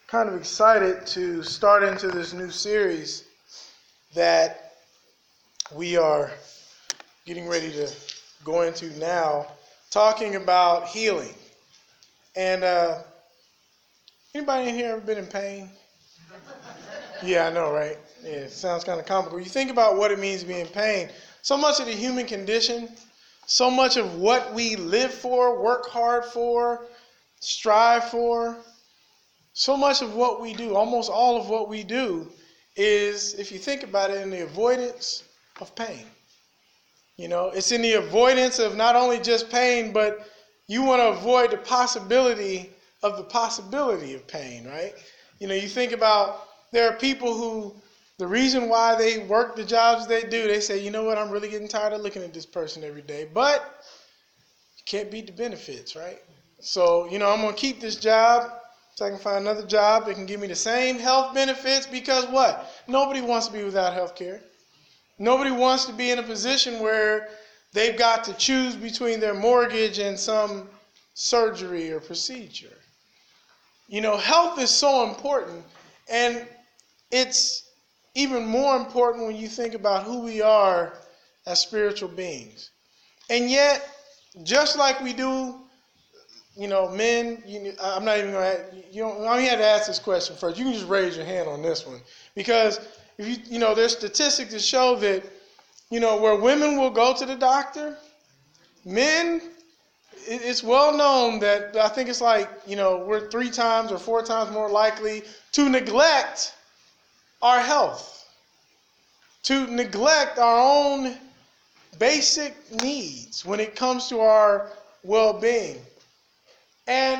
kind of excited to start into this new series that we are getting ready to go into now, talking about healing. And anybody in here ever been in pain? Yeah, I know, right? Yeah, it sounds kind of comical. You think about what it means to be in pain. So much of the human condition, so much of what we live for, work hard for, strive for, so much of what we do, almost all of what we do is, if you think about it, in the avoidance of pain. You know, it's in the avoidance of not only just pain, but you want to avoid the possibility of pain, right? You know, you think about, there are people who, the reason why they work the jobs they do, they say, you know what, I'm really getting tired of looking at this person every day, but you can't beat the benefits, right? So, you know, I'm going to keep this job so I can find another job that can give me the same health benefits, because what? Nobody wants to be without health care. Nobody wants to be in a position where they've got to choose between their mortgage and some surgery or procedure. You know, health is so important, and it's even more important when you think about who we are as spiritual beings. And yet, just like we do, you know, men, I'm not even going to, I had to ask this question first. You can just raise your hand on this one. Because, if you know, there's statistics that show that, you know, where women will go to the doctor, men, it's well known that I think it's like, you know, we're 3 times or 4 times more likely to neglect our health, to neglect our own basic needs when it comes to our well-being. And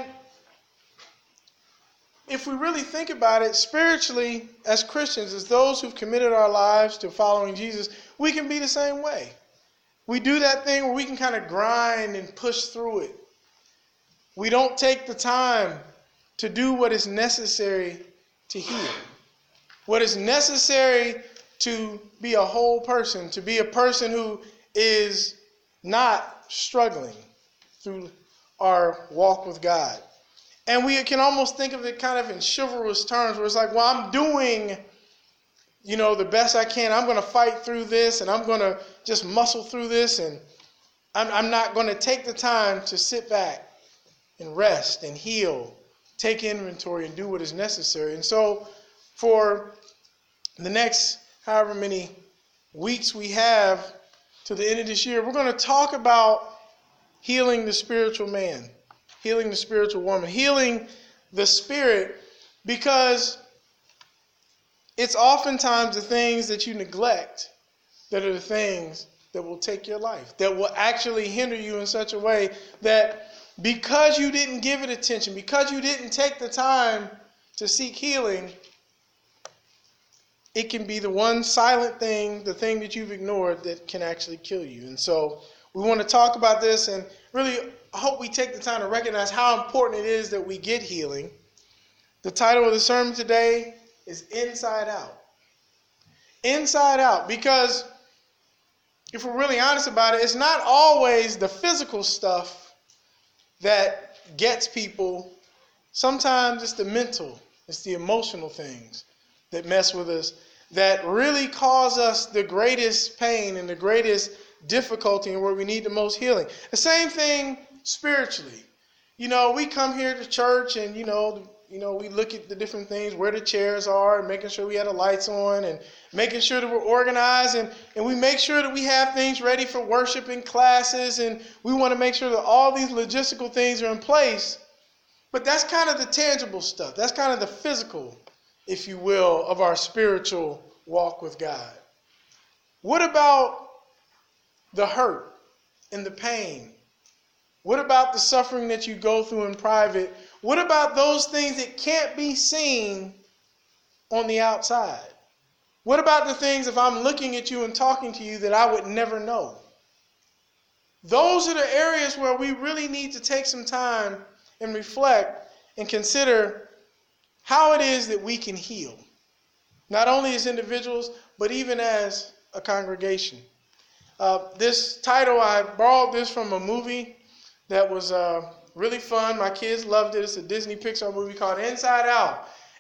if we really think about it, spiritually, as Christians, as those who've committed our lives to following Jesus, we can be the same way. We do that thing where we can kind of grind and push through it. We don't take the time to do what is necessary to heal. What is necessary to be a whole person, to be a person who is not struggling through our walk with God. And we can almost think of it kind of in chivalrous terms, where it's like, well, I'm doing, you know, the best I can. I'm going to fight through this, and I'm going to just muscle through this, and I'm not going to take the time to sit back and rest and heal, take inventory, and do what is necessary. And so for the next however many weeks we have to the end of this year, we're going to talk about healing the spiritual man, healing the spiritual woman, healing the spirit, because it's oftentimes the things that you neglect that are the things that will take your life, that will actually hinder you in such a way that because you didn't give it attention, because you didn't take the time to seek healing, it can be the one silent thing, the thing that you've ignored, that can actually kill you. And so we want to talk about this, and really hope we take the time to recognize how important it is that we get healing. The title of the sermon today is Inside Out. Inside Out, because if we're really honest about it, it's not always the physical stuff that gets people. Sometimes it's the mental, it's the emotional things that mess with us, that really cause us the greatest pain and the greatest difficulty, and where we need the most healing. The same thing spiritually. You know, we come here to church, and you know, we look at the different things, where the chairs are, and making sure we have the lights on, and making sure that we're organized, and we make sure that we have things ready for worship and classes, and we want to make sure that all these logistical things are in place. But that's kind of the tangible stuff. That's kind of the physical, if you will, of our spiritual walk with God. What about the hurt and the pain? What about the suffering that you go through in private? What about those things that can't be seen on the outside? What about the things, if I'm looking at you and talking to you, that I would never know? Those are the areas where we really need to take some time and reflect and consider how it is that we can heal. Not only as individuals, but even as a congregation. This title, I borrowed this from a movie that was really fun. My kids loved it. It's a Disney Pixar movie called Inside Out.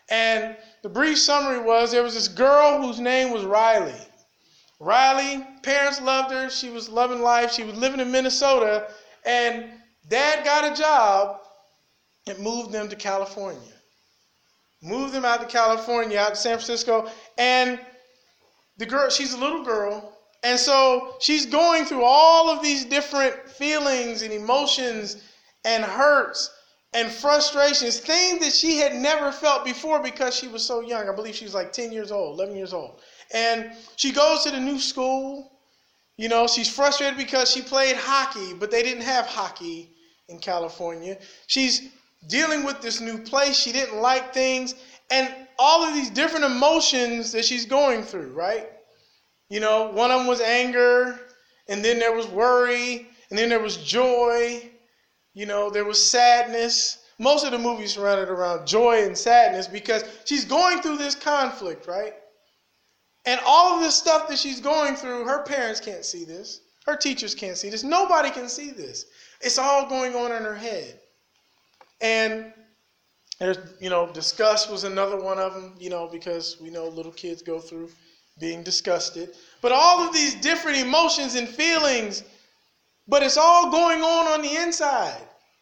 And the brief summary was there was this girl whose name was Riley. Riley, parents loved her. She was loving life. She was living in Minnesota. And dad got a job and moved them to California. Moved them out to California, out to San Francisco. And the girl, she's a little girl. And so she's going through all of these different feelings and emotions and hurts and frustrations, things that she had never felt before because she was so young. I believe she was like 10 years old, 11 years old. And she goes to the new school. You know, she's frustrated because she played hockey, but they didn't have hockey in California. She's dealing with this new place. She didn't like things. And all of these different emotions that she's going through, right? You know, one of them was anger, and then there was worry, and then there was joy. You know, there was sadness. Most of the movie surrounded around joy and sadness because she's going through this conflict, right? And all of this stuff that she's going through, her parents can't see this. Her teachers can't see this. Nobody can see this. It's all going on in her head. And there's, you know, disgust was another one of them, you know, because we know little kids go through being disgusted. But all of these different emotions and feelings, but it's all going on the inside.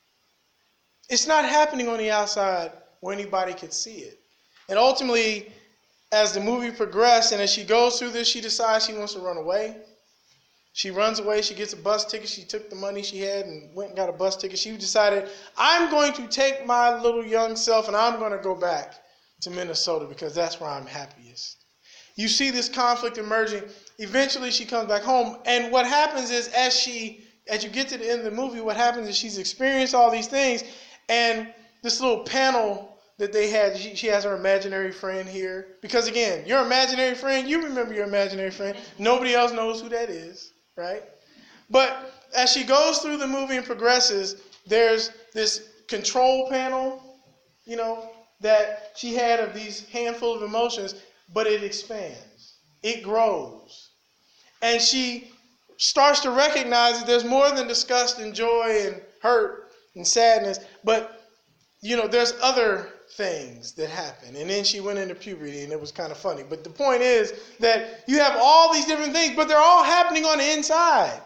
It's not happening on the outside where anybody could see it. And ultimately, as the movie progressed and as she goes through this, she decides she wants to run away. She runs away. She gets a bus ticket. She took the money she had and went and got a bus ticket. She decided, I'm going to take my little young self and I'm going to go back to Minnesota because that's where I'm happiest. You see this conflict emerging. Eventually, she comes back home. And what happens is, as you get to the end of the movie, what happens is she's experienced all these things. And this little panel that they had, she has her imaginary friend here. Because again, your imaginary friend, you remember your imaginary friend. Nobody else knows who that is, right? But as she goes through the movie and progresses, there's this control panel, you know, that she had of these handful of emotions, but it expands. It grows. And she starts to recognize that there's more than disgust and joy and hurt and sadness, but, you know, there's other things that happen. And then she went into puberty, and it was kind of funny. But the point is that you have all these different things, but they're all happening on the inside.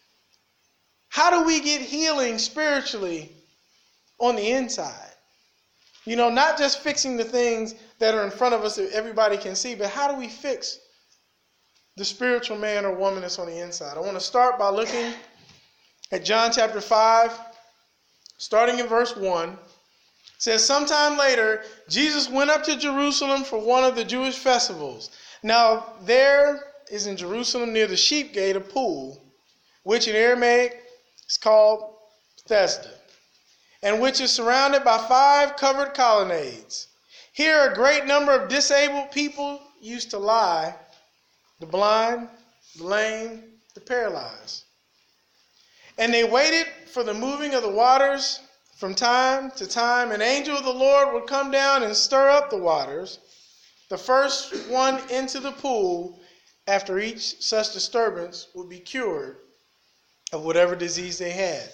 How do we get healing spiritually on the inside? You know, not just fixing the things that are in front of us that everybody can see, but how do we fix the spiritual man or woman that's on the inside? I want to start by looking at John chapter 5, starting in verse 1. It says, sometime later, Jesus went up to Jerusalem for one of the Jewish festivals. Now, there is in Jerusalem near the sheep gate a pool, which in Aramaic is called Bethesda, and which is surrounded by 5 covered colonnades. Here a great number of disabled people used to lie, the blind, the lame, the paralyzed. And they waited for the moving of the waters. From time to time, an angel of the Lord would come down and stir up the waters, the first one into the pool. After each such disturbance would be cured of whatever disease they had.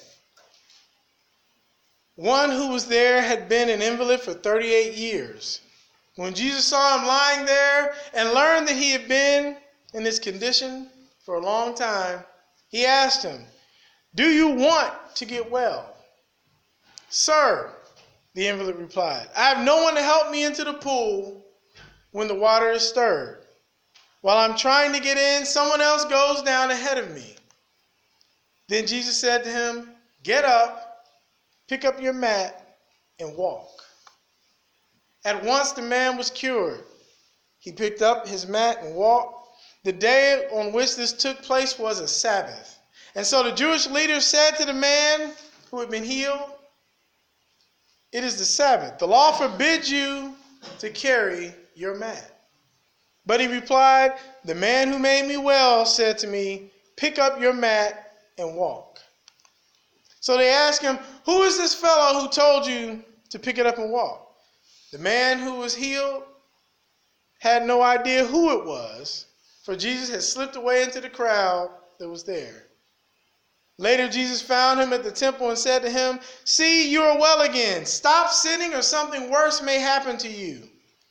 One who was there had been an invalid for 38 years. When Jesus saw him lying there and learned that he had been in this condition for a long time, he asked him, "Do you want to get well?" "Sir," the invalid replied, "I have no one to help me into the pool when the water is stirred. While I'm trying to get in, someone else goes down ahead of me." Then Jesus said to him, "Get up, pick up your mat, and walk." At once the man was cured. He picked up his mat and walked. The day on which this took place was a Sabbath. And so the Jewish leaders said to the man who had been healed, "It is the Sabbath. The law forbids you to carry your mat." But he replied, "The man who made me well said to me, 'Pick up your mat and walk.'" So they asked him, "Who is this fellow who told you to pick it up and walk?" The man who was healed had no idea who it was, for Jesus had slipped away into the crowd that was there. Later, Jesus found him at the temple and said to him, "See, you are well again. Stop sinning or something worse may happen to you."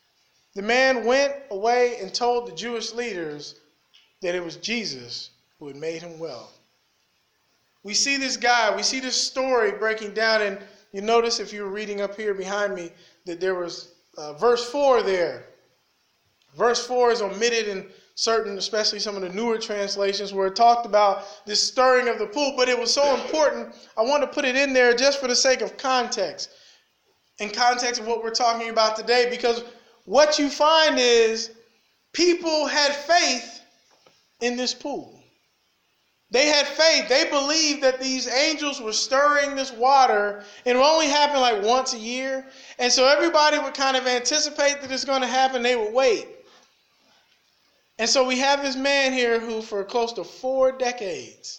The man went away and told the Jewish leaders that it was Jesus who had made him well. We see this guy, we see this story breaking down, and you notice if you were reading up here behind me that there was verse 4 there. Verse 4 is omitted in certain, especially some of the newer translations, where it talked about this stirring of the pool, but it was so important, I want to put it in there just for the sake of context, in context of what we're talking about today, because what you find is people had faith in this pool. They had faith. They believed that these angels were stirring this water, and it would only happen like once a year. And so everybody would kind of anticipate that it's going to happen. They would wait. And so we have this man here who for close to 4 decades,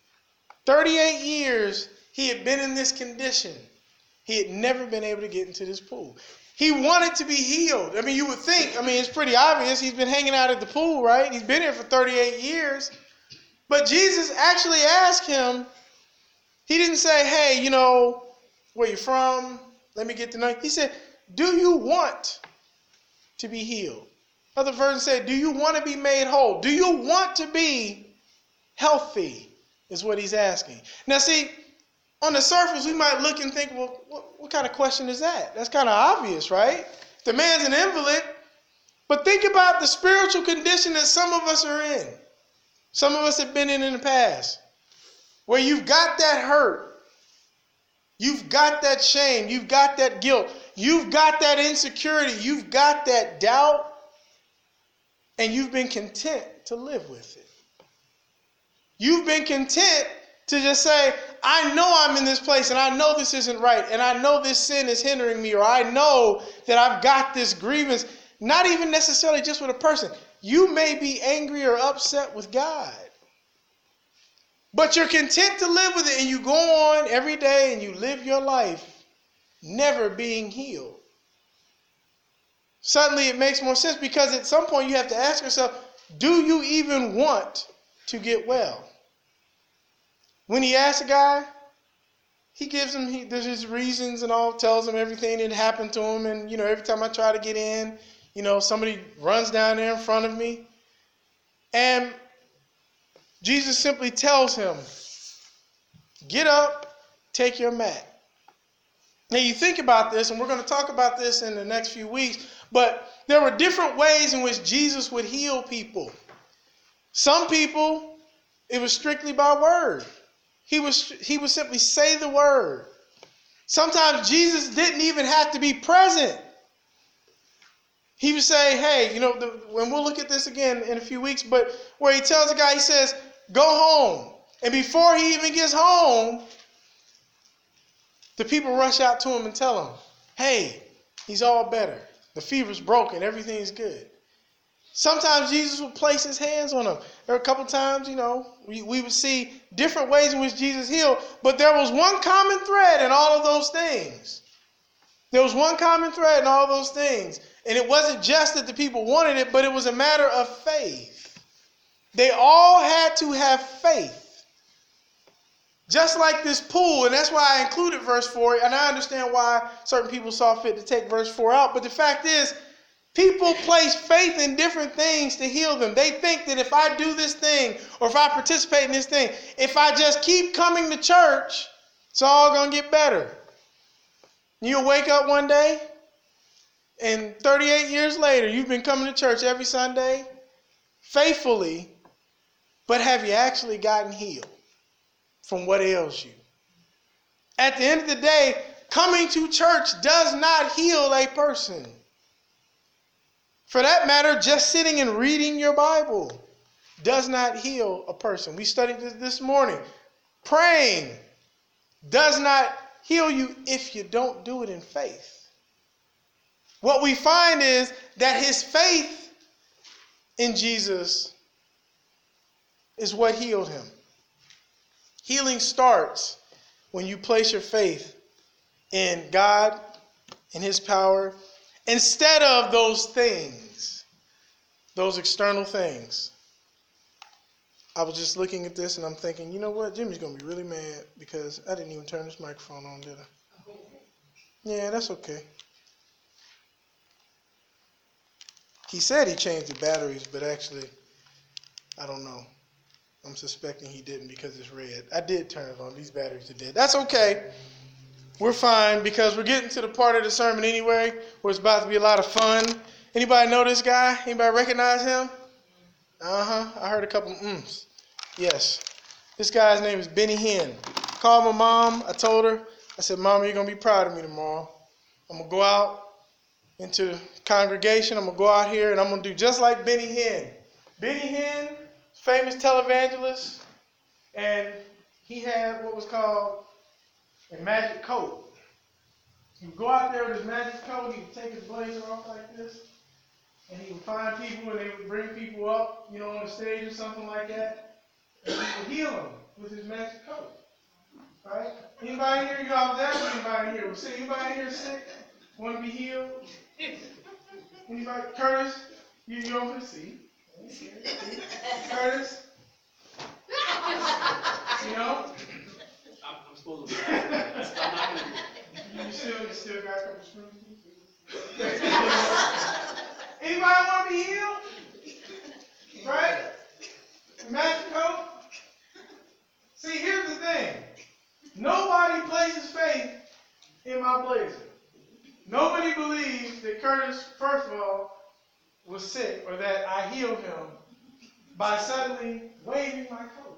38 years, he had been in this condition. He had never been able to get into this pool. He wanted to be healed. I mean, you would think, it's pretty obvious. He's been hanging out at the pool, right? He's been here for 38 years. But Jesus actually asked him, he didn't say, hey, where you from? Let me get to know you. He said, do you want to be healed? Other versions say, do you want to be made whole? Do you want to be healthy? Is what he's asking. Now see, on the surface, we might look and think, well, what kind of question is that? That's kind of obvious, right? The man's an invalid. But think about the spiritual condition that some of us are in. Some of us have been in the past, where you've got that hurt, you've got that shame, you've got that guilt, you've got that insecurity, you've got that doubt, and you've been content to live with it. You've been content to just say, I know I'm in this place, and I know this isn't right, and I know this sin is hindering me, or I know that I've got this grievance, not even necessarily just with a person. You may be angry or upset with God, but you're content to live with it, and you go on every day and you live your life never being healed. Suddenly it makes more sense, because at some point you have to ask yourself, do you even want to get well? When he asks a guy, he gives him there's his reasons and all, tells him everything that happened to him, and every time I try to get in, somebody runs down there in front of me. And Jesus simply tells him, get up, take your mat. Now you think about this, and we're going to talk about this in the next few weeks, but there were different ways in which Jesus would heal people. Some people, it was strictly by word. He would simply say the word. Sometimes Jesus didn't even have to be present. He would say, hey, when we'll look at this again in a few weeks, but where he tells the guy, he says, go home. And before he even gets home, the people rush out to him and tell him, hey, he's all better. The fever's broken. Everything's good. Sometimes Jesus would place his hands on them. There were a couple times, we would see different ways in which Jesus healed, but there was one common thread in all of those things. There was one common thread in all those things. And it wasn't just that the people wanted it, but it was a matter of faith. They all had to have faith. Just like this pool, and that's why I included verse 4, and I understand why certain people saw fit to take verse 4 out, but the fact is, people place faith in different things to heal them. They think that if I do this thing, or if I participate in this thing, if I just keep coming to church, it's all going to get better. You'll wake up one day, and 38 years later, you've been coming to church every Sunday, faithfully, but have you actually gotten healed from what ails you? At the end of the day, coming to church does not heal a person. For that matter, just sitting and reading your Bible does not heal a person. We studied this morning. Praying does not heal you if you don't do it in faith. What we find is that his faith in Jesus is what healed him. Healing starts when you place your faith in God and his power instead of those things, those external things. I was just looking at this and I'm thinking, you know what? Jimmy's going to be really mad because I didn't even turn this microphone on, did I? Yeah, that's okay. He said he changed the batteries, but actually, I don't know. I'm suspecting he didn't because it's red. I did turn it on. These batteries are dead. That's okay. We're fine because we're getting to the part of the sermon anyway where it's about to be a lot of fun. Anybody know this guy? Anybody recognize him? I heard a couple ums. Yes. This guy's name is Benny Hinn. Called my mom. I told her, I said, Mama, you're going to be proud of me tomorrow. I'm going to go out into the congregation. I'm going to go out here and I'm going to do just like Benny Hinn. Benny Hinn, famous televangelist, and he had what was called a magic coat. He would go out there with his magic coat, he would take his blazer off like this, and he would find people and they would bring people up, on the stage or something like that, and he would heal them with his magic coat. Right? Anybody here, y'all there? Anybody here? Anybody here sick? Want to be healed? Anybody? Curtis? You're over the seat. Curtis? I'm supposed to be. I'm not going to be. You still got a couple screws? Anybody want to be healed? Right? Magic coat? See, here's the thing. Nobody places faith in my blazer. Nobody believes that Curtis, first of all, was sick or that I healed him by suddenly waving my coat.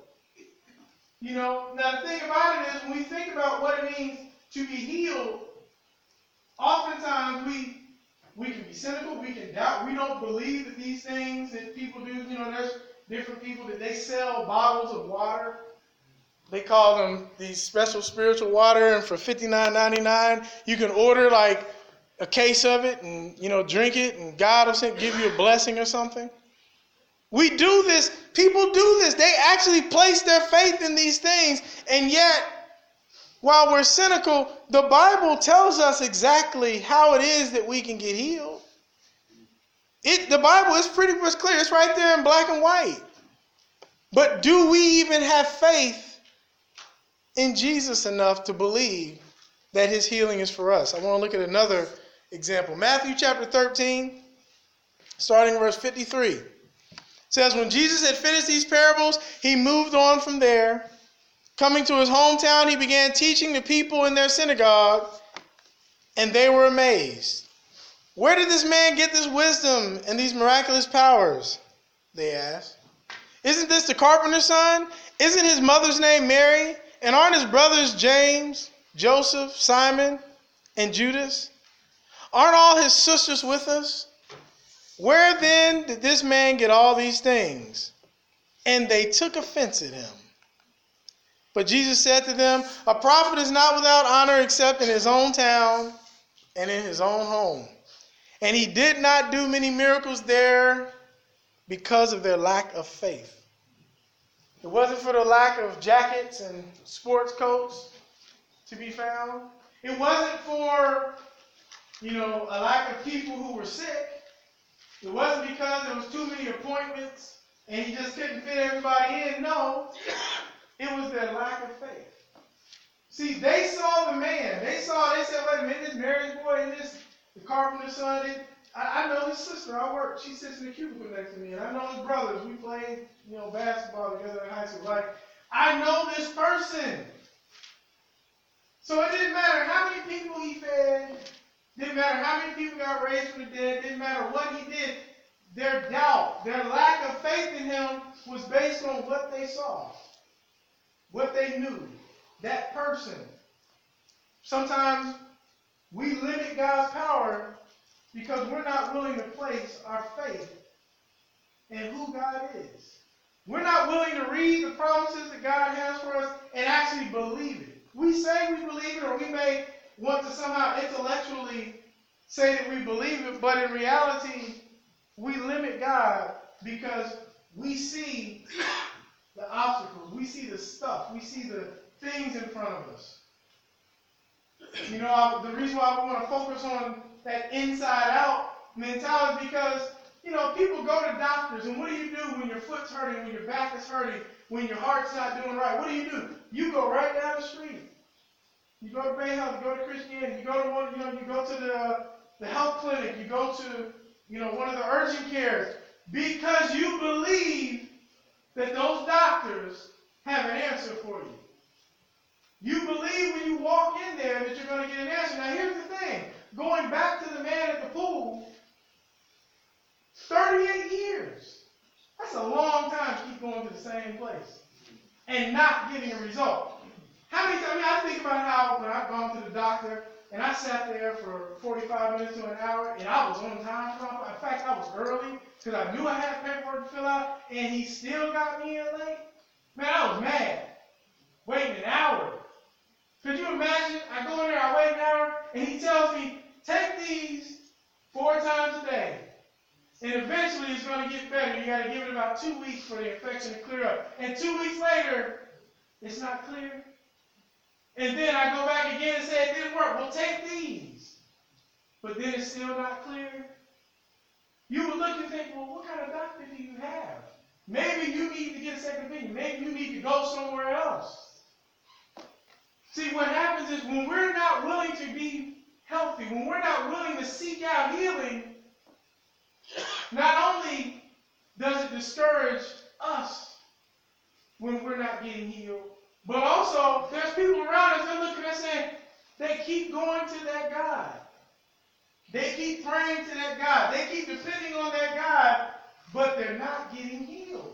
Now the thing about it is when we think about what it means to be healed, oftentimes we can be cynical, we can doubt, we don't believe that these things that people do, there's different people that they sell bottles of water. They call them these special spiritual water, and for $59.99, you can order like a case of it and, drink it, and God will give you a blessing or something. We do this. People do this. They actually place their faith in these things, and yet, while we're cynical, the Bible tells us exactly how it is that we can get healed. The Bible is pretty much clear. It's right there in black and white. But do we even have faith in Jesus enough to believe that his healing is for us? I want to look at another example. Matthew chapter 13, starting verse 53. It says, when Jesus had finished these parables, he moved on from there. Coming to his hometown, he began teaching the people in their synagogue, and they were amazed. Where did this man get this wisdom and these miraculous powers? They asked. Isn't this the carpenter's son? Isn't his mother's name Mary? And aren't his brothers James, Joseph, Simon, and Judas? Aren't all his sisters with us? Where then did this man get all these things? And they took offense at him. But Jesus said to them, a prophet is not without honor except in his own town and in his own home. And he did not do many miracles there because of their lack of faith. It wasn't for the lack of jackets and sports coats to be found. It wasn't for, a lack of people who were sick. It wasn't because there was too many appointments and he just couldn't fit everybody in. No, it was their lack of faith. See, they saw the man. They said, wait a minute, this Mary's boy and this, the carpenter's son. I know his sister. She sits in the cubicle next to me. And I know his brothers. We played, basketball together in high school. I know this person. So it didn't matter how many people he fed. Didn't matter how many people got raised from the dead. Didn't matter what he did. Their doubt, their lack of faith in him was based on what they saw. What they knew. That person. Sometimes we limit God's power because we're not willing to place our faith in who God is. We're not willing to read the promises that God has for us and actually believe it. We say we believe it, or we may want to somehow intellectually say that we believe it, but in reality, we limit God because we see the obstacles, we see the stuff, we see the things in front of us. The reason why we want to focus on that inside-out mentality is because, people go to doctors, and what do you do when your foot's hurting, when your back is hurting, when your heart's not doing right? What do? You go right down the street. You go to Bay Health, you go to Christianity, you go to you go to the health clinic, you go to one of the urgent cares, because you believe that those doctors have an answer for you. You believe when you walk in there that you're going to get an answer. Now here's the thing. Going back to the man at the pool, 38 years. That's a long time to keep going to the same place and not getting a result. How many times, I think about how when I've gone to the doctor and I sat there for 45 minutes to an hour and I was on time. In fact, I was early because I knew I had paperwork to fill out and he still got me in late. Man, I was mad. Waiting an hour. Could you imagine? I go in there, I wait an hour, and he tells me, take these 4 times a day. And eventually it's going to get better. You got to give it about 2 weeks for the infection to clear up. And 2 weeks later, it's not clear. And then I go back again and say it didn't work. Well, take these. But then it's still not clear. You would look and think, well, what kind of doctor do you have? Maybe you need to get a second opinion. Maybe you need to go somewhere else. See, what happens is when we're not willing to be healthy, when we're not willing to seek out healing, not only does it discourage us when we're not getting healed, but also there's people around us that are looking at us saying, they keep going to that God. They keep praying to that God. They keep depending on that God, but they're not getting healed.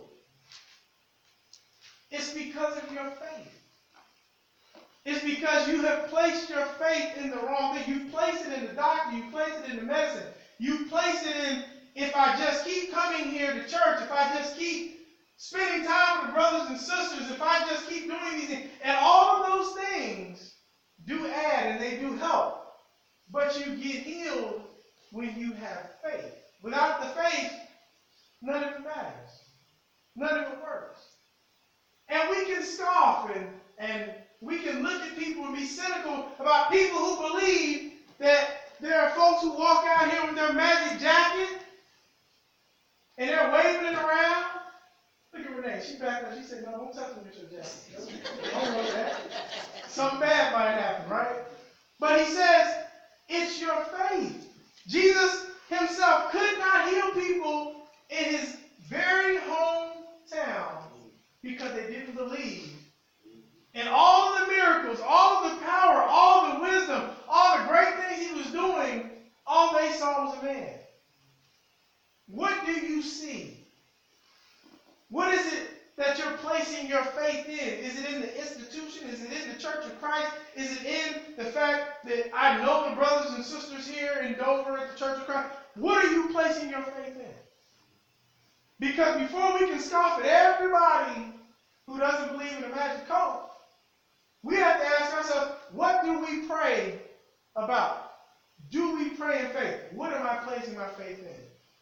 It's because of your faith. It's because you have placed your faith in the wrong thing. You place it in the doctor. You place it in the medicine. You place it in, if I just keep coming here to church, if I just keep spending time with the brothers and sisters, if I just keep doing these things, and all of those things do add and they do help. But you get healed when you have faith. Without the faith, none of it matters. None of it works. And we can scoff and we can look at people and be cynical about people who believe that there are folks who walk out here with their magic jacket and they're waving it around. Look at Renee. She back there. She said, no, don't touch me with your jacket. I don't want that. Something bad might happen, right? But he says, it's your faith. Jesus himself could not heal people in his very hometown because they didn't believe. And all of the miracles, all of the power, all the wisdom, all the great things he was doing, all they saw was a man. What do you see? What is it that you're placing your faith in? Is it in the institution? Is it in the Church of Christ? Is it in the fact that I know the brothers and sisters here in Dover at the Church of Christ? What are you placing your faith in? Because before we can scoff at everybody who doesn't believe in the magic coat, we have to ask ourselves, what do we pray about? Do we pray in faith? What am I placing my faith in?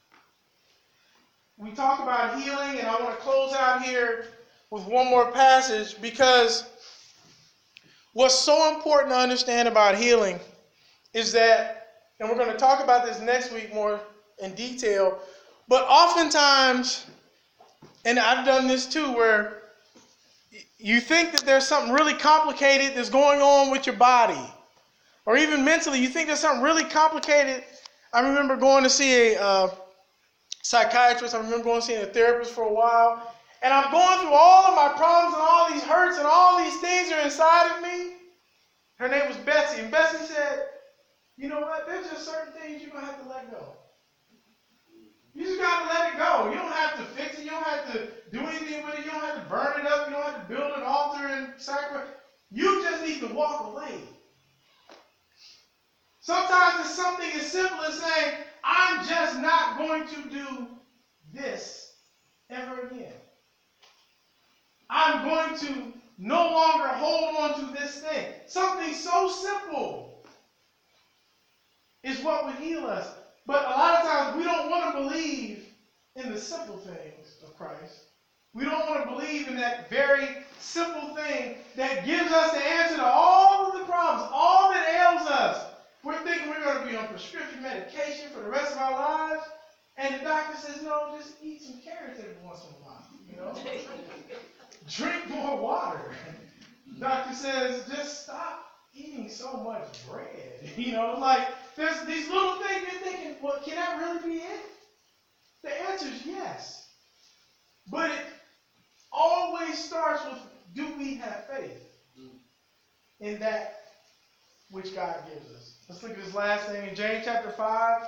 We talk about healing, and I want to close out here with one more passage because what's so important to understand about healing is that, and we're going to talk about this next week more in detail, but oftentimes, and I've done this too, where you think that there's something really complicated that's going on with your body. Or even mentally, you think there's something really complicated. I remember going to see a psychiatrist. I remember going to see a therapist for a while. And I'm going through all of my problems and all these hurts and all these things are inside of me. Her name was Betsy. And Betsy said, you know what? There's just certain things you're going to have to let go. You just got to let it go. You don't have to fix it. You don't have to do anything with it. You don't have to burn it up. You don't have to build an altar and sacrifice. You just need to walk away. Sometimes it's something as simple as saying, I'm just not going to do this ever again. I'm going to no longer hold on to this thing. Something so simple is what would heal us. But a lot of times we don't want to believe in the simple things of Christ. We don't want to believe in that very simple thing that gives us the answer to all of the problems, all that ails us. We're thinking we're going to be on prescription medication for the rest of our lives. And the doctor says, no, just eat some carrots every once in a while. You know? Drink more water. The doctor says, just stop eating so much bread. You know, like there's these little things you're thinking, well, can that really be it? answer is yes. But it always starts with, do we have faith in that which God gives us? Let's look at this last thing in James chapter 5.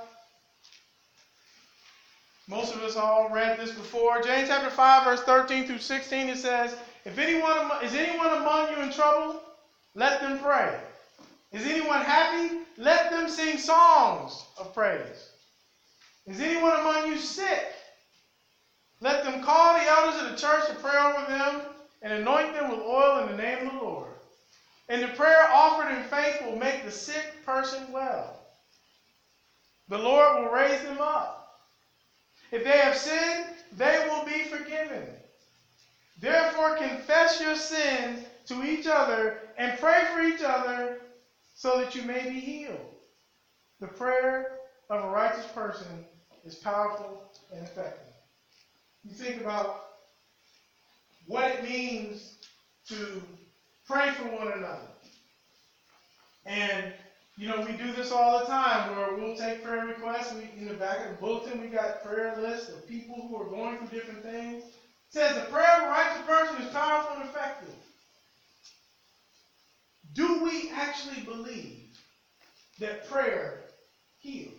Most of us all read this before. James chapter 5, verse 13 through 16, it says, is anyone among you in trouble? Let them pray. Is anyone happy? Let them sing songs of praise. Is anyone among you sick? Let them call the elders of the church to pray over them and anoint them with oil in the name of the Lord. And the prayer offered in faith will make the sick person well. The Lord will raise them up. If they have sinned, they will be forgiven. Therefore, confess your sins to each other and pray for each other so that you may be healed. The prayer of a righteous person is powerful and effective. You think about what it means to pray for one another. And, you know, we do this all the time where we'll take prayer requests. In the back of the bulletin, we got prayer lists of people who are going through different things. It says the prayer of a righteous person is powerful and effective. Do we actually believe that prayer heals?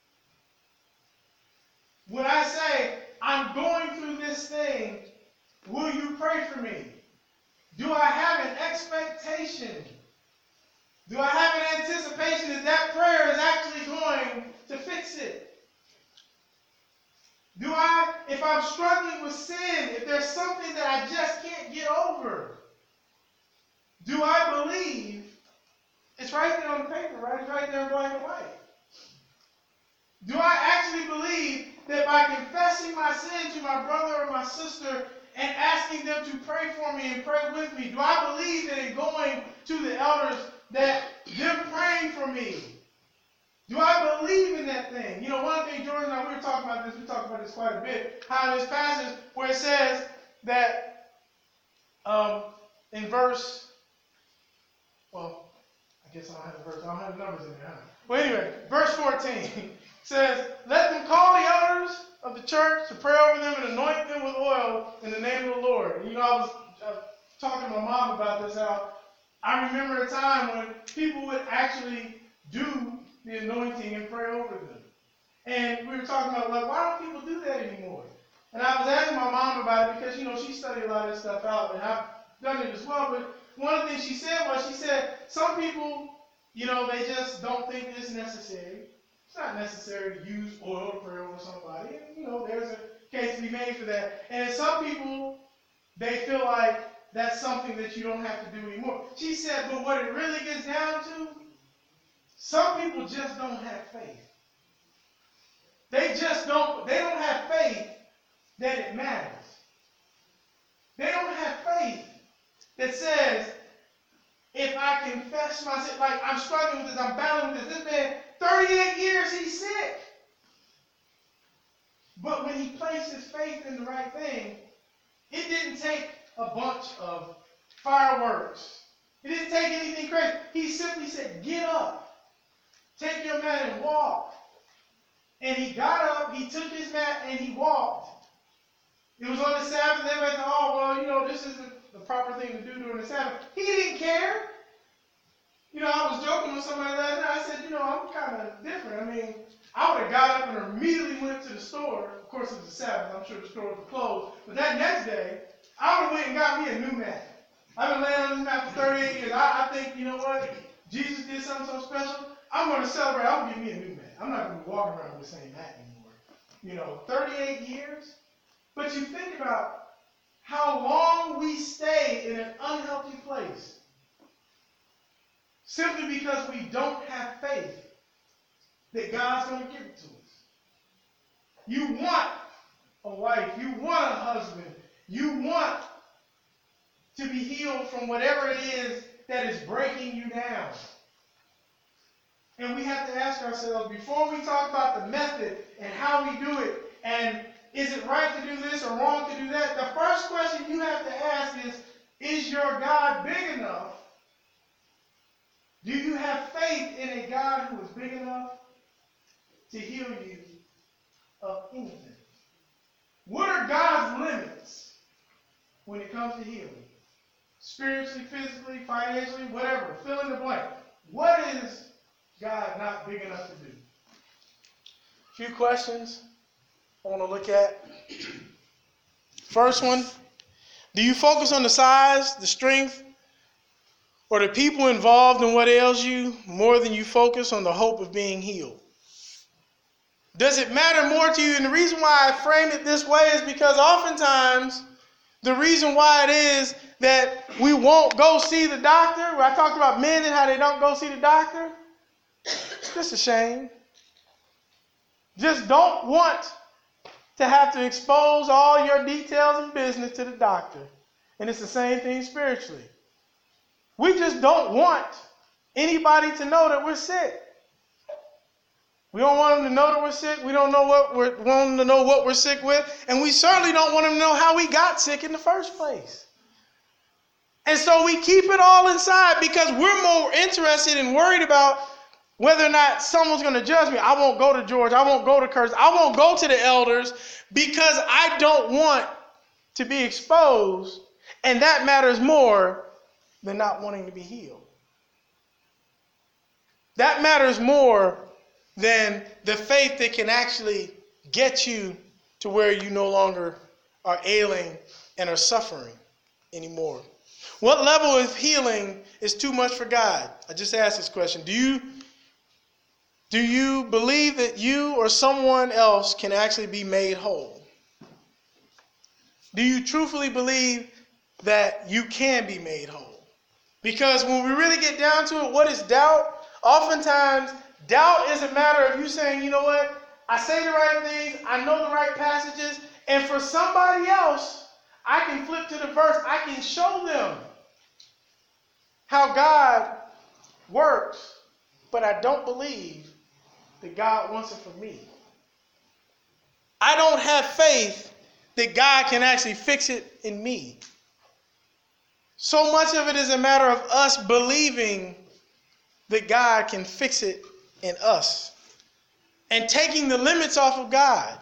When I say, I'm going through this thing, will you pray for me? Do I have an expectation? Do I have an anticipation that that prayer is actually going to fix it? Do I, if I'm struggling with sin, if there's something that I just can't get over, do I believe, it's right there on the paper, right? It's right there in black and white. Do I actually believe that by confessing my sin to my brother or my sister and asking them to pray for me and pray with me, do I believe that in going to the elders that them praying for me, do I believe in that thing? You know, one thing George and I, we talked about this quite a bit, how in this passage where it says that in verse, well, I guess I don't have the verse, I don't have the numbers in there, huh? Well, anyway, verse 14 says, let them call the elders of the church to pray over them and anoint them with oil in the name of the Lord. You know, I was talking to my mom about this, how I remember a time when people would actually do the anointing and pray over them. And we were talking about, like, why don't people do that anymore? And I was asking my mom about it because, you know, she studied a lot of this stuff out, and I've done it as well. But one of the things she said, some people, you know, they just don't think it's necessary. It's not necessary to use oil to pray over somebody. And, you know, there's a case to be made for that. And some people, they feel like that's something that you don't have to do anymore. She said, but what it really gets down to, some people just don't have faith. They don't have faith that it matters. They don't have faith that says, if I confess my sin, like I'm struggling with this, I'm battling with this. This man, 38 years, he's sick. But when he placed his faith in the right thing, it didn't take a bunch of fireworks. It didn't take anything crazy. He simply said, get up, take your mat and walk. And he got up, he took his mat, and he walked. It was on the Sabbath, and everybody thought, oh, well, you know, this isn't the proper thing to do during the Sabbath. He didn't care. You know, I was joking with somebody last night. I said, you know, I'm kind of different. I mean, I would have got up and immediately went to the store. Of course, it was the Sabbath. I'm sure the store was closed. But that next day, I would have went and got me a new mat. I've been laying on this mat for 38 years. I think, you know what? Jesus did something so special. I'm going to celebrate. I'm going to give me a new mat. I'm not going to be walking around with the same mat anymore. You know, 38 years. But you think about how long we stay in an unhealthy place simply because we don't have faith that God's going to give it to us. You want a wife. You want a husband. You want to be healed from whatever it is that is breaking you down. And we have to ask ourselves, before we talk about the method and how we do it, and is it right to do this or wrong to do that, the first question you have to ask is your God big enough? Do you have faith in a God who is big enough to heal you of anything? What are God's limits when it comes to healing? Spiritually, physically, financially, whatever. Fill in the blank. What is God not big enough to do? A few questions I want to look at. First one, do you focus on the size, the strength, or the people involved in what ails you more than you focus on the hope of being healed? Does it matter more to you? And the reason why I frame it this way is because oftentimes the reason why it is that we won't go see the doctor, where I talked about men and how they don't go see the doctor, it's just a shame. Just don't want to have to expose all your details and business to the doctor. And it's the same thing spiritually. We just don't want anybody to know that we're sick. We don't want them to know that we're sick. We don't want them to know what we're sick with. And we certainly don't want them to know how we got sick in the first place. And so we keep it all inside because we're more interested and worried about whether or not someone's going to judge me. I won't go to George. I won't go to Curtis. I won't go to the elders because I don't want to be exposed. And that matters more than not wanting to be healed. That matters more than the faith that can actually get you to where you no longer are ailing and are suffering anymore. What level of healing is too much for God? I just asked this question. Do you believe that you or someone else can actually be made whole? Do you truthfully believe that you can be made whole? Because when we really get down to it, what is doubt? Oftentimes, doubt is a matter of you saying, you know what? I say the right things, I know the right passages, and for somebody else, I can flip to the verse, I can show them how God works, but I don't believe that God wants it for me. I don't have faith that God can actually fix it in me. So much of it is a matter of us believing that God can fix it in us and taking the limits off of God.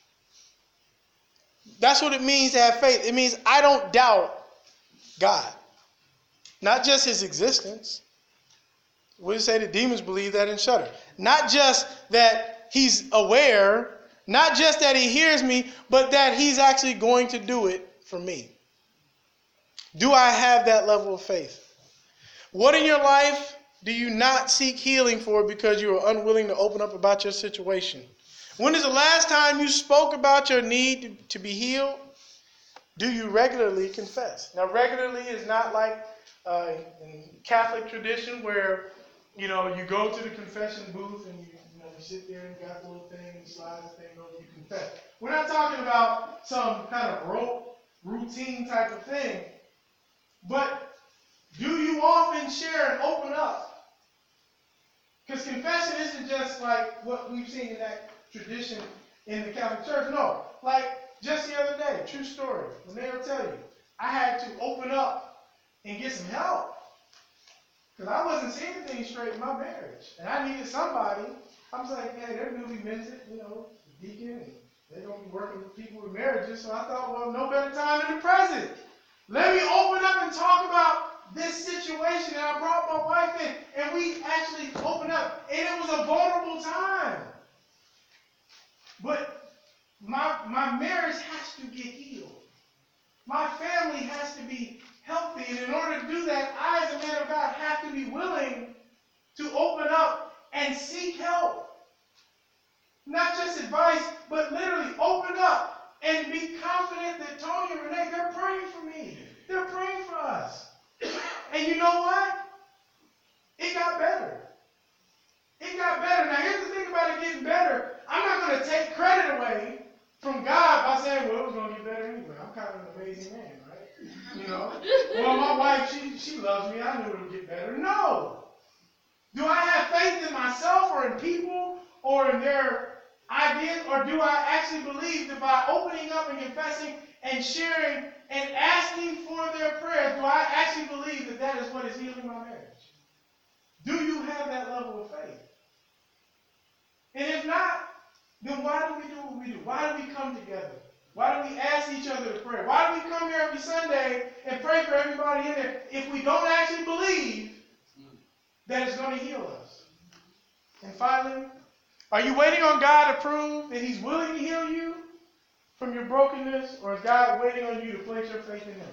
That's what it means to have faith. It means I don't doubt God. Not just his existence. We say the demons believe that and shudder. Not just that he's aware, not just that he hears me, but that he's actually going to do it for me. Do I have that level of faith? What in your life do you not seek healing for because you are unwilling to open up about your situation? When is the last time you spoke about your need to be healed? Do you regularly confess? Now, regularly is not like in Catholic tradition where, you go to the confession booth and you sit there and you got the little thing and you slide the thing over, you confess. We're not talking about some kind of rote, routine type of thing. But do you often share and open up? Because confession isn't just like what we've seen in that tradition in the Catholic Church. No, like just the other day, true story, when they will tell you, I had to open up and get some help. Because I wasn't seeing things straight in my marriage. And I needed somebody. I was like, hey, they're newly minted, deacon, and they're going to be working with people with marriages. So I thought, well, no better time than the present. Let me open up and talk about this situation. And I brought my wife in, and we actually opened up. And it was a vulnerable time. But my marriage has to get healed. My family has to be healthy. And in order to do that, I, as a man of God, have to be willing to open up and seek help. Not just advice, but literally open up and be confident that Tony and Renee, they're praying for me. They're praying for us. And you know what? It got better. It got better. Now, here's the thing about it getting better. I'm not going to take credit away from God by saying, well, it was going to get better anyway. I'm kind of an amazing man, right? Well, my wife, she loves me. I knew it would get better. No. Do I have faith in myself or in people or in their ideas? Or do I actually believe that by opening up and confessing and sharing and asking for their prayers, do I actually believe that that is what is healing my marriage? Do you have that level of faith? And if not, then why do we do what we do? Why do we come together? Why do we ask each other to pray? Why do we come here every Sunday and pray for everybody in there if we don't actually believe that it's going to heal us? And finally, are you waiting on God to prove that He's willing to heal you from your brokenness, or is God waiting on you to place your faith in Him?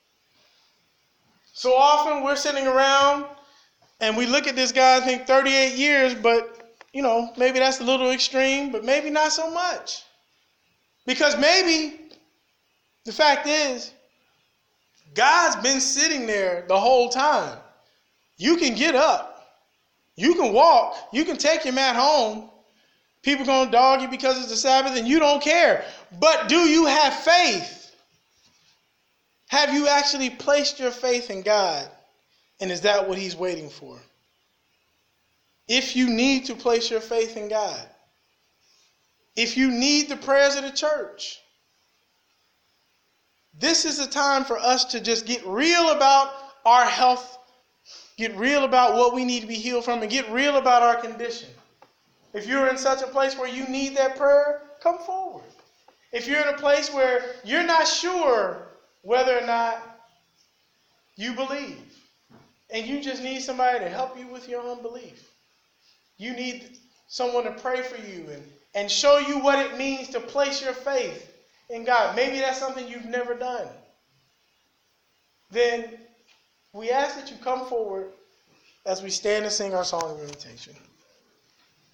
So often we're sitting around and we look at this guy and think 38 years, but, maybe that's a little extreme, but maybe not so much. Because maybe the fact is, God's been sitting there the whole time. You can get up. You can walk. You can take your mat home. People going to dog you because it's the Sabbath and you don't care. But do you have faith? Have you actually placed your faith in God? And is that what He's waiting for? If you need to place your faith in God, if you need the prayers of the church, this is the time for us to just get real about our health, get real about what we need to be healed from, and get real about our condition. If you're in such a place where you need that prayer, come forward. If you're in a place where you're not sure whether or not you believe, and you just need somebody to help you with your unbelief, you need someone to pray for you and show you what it means to place your faith in God. Maybe that's something you've never done. Then we ask that you come forward as we stand and sing our song of invitation.